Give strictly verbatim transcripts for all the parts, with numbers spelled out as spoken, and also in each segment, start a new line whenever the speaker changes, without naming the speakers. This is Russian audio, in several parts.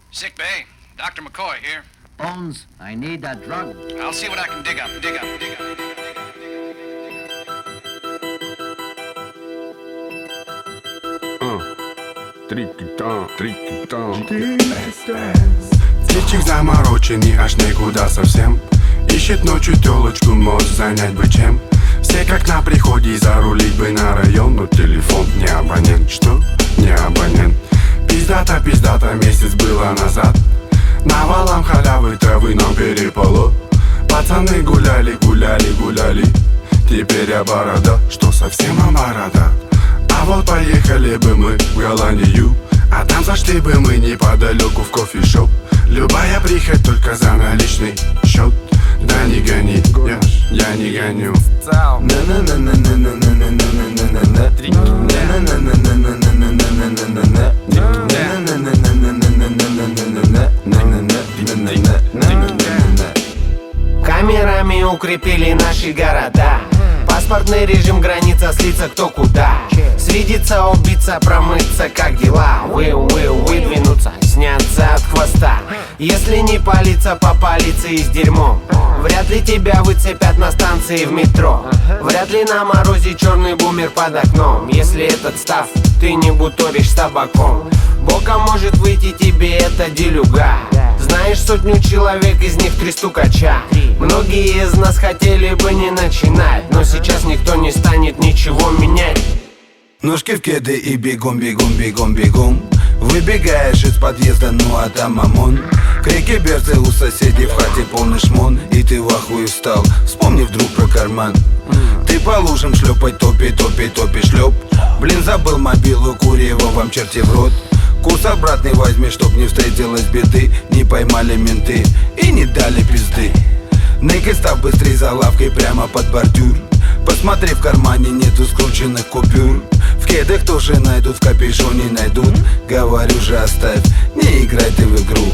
Sick bay. Doctor McCoy here.
Bones, I need that drug.
I'll see what I can dig up, dig up, dig up.
Трики-тан, трики-тан.
Птичек замороченный аж никуда совсем. Ищет ночью телочку, может занять бы чем. Все как на приходе, зарулить бы на район. Но телефон не абонент, что? Не абонент. Пиздата, пиздата, месяц было назад. Навалом халявы травы нам перепало. Пацаны гуляли, гуляли, гуляли. Теперь я борода, что совсем борода. А вот поехали бы мы в Голландию, а там зашли бы мы неподалеку в кофешоп. Любая прихоть только за наличный счет. Да не гони, я, я не гоню.
Камерами укрепили наши города. Паспортный режим, граница, слиться кто куда. Свидеться, убиться, промыться, как дела. Вы, вы, выдвинуться, сняться от хвоста. Если не палиться, попалиться и с дерьмом. Вряд ли тебя выцепят на станции в метро. Вряд ли на морозе черный бумер под окном. Если этот став, ты не буторишь с табаком. Боком может выйти тебе эта делюга. Знаешь сотню человек, из них три стукача. Многие из нас хотели бы не начинать, но сейчас никто не станет ничего менять.
Ножки в кеды и бегом, бегом, бегом, бегом. Выбегаешь из подъезда, ну а там ОМОН. Крики берцы у соседей, в хате полный шмон. И ты в ахуе встал, вспомни вдруг про карман. Ты по лужам шлепай, топи, топи, топи, шлеп. Блин, забыл мобилу, курево вам черти в рот. Курс обратный возьми, чтоб не встретилось беды. Не поймали менты и не дали пизды. Ныкай, став быстрей за лавкой прямо под бордюр. Посмотри, в кармане нету скрученных купюр. В кедах тоже найдут, в капюшоне найдут. Говорю же, оставь, не играй ты в игру.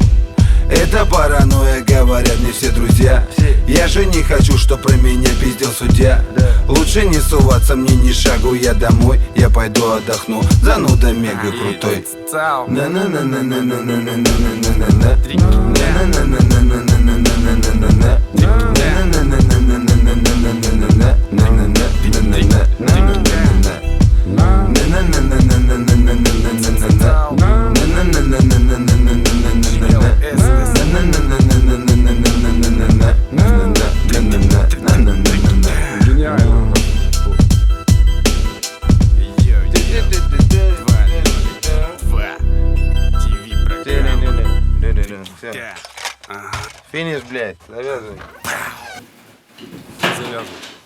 Это паранойя, говорят мне все друзья. Я же не хочу, чтоб про меня пиздел судья. Лучше не суваться мне ни шагу, я домой. Я пойду отдохну, зануда мега крутой. Финиш, блядь, завязывай.
Завязывай.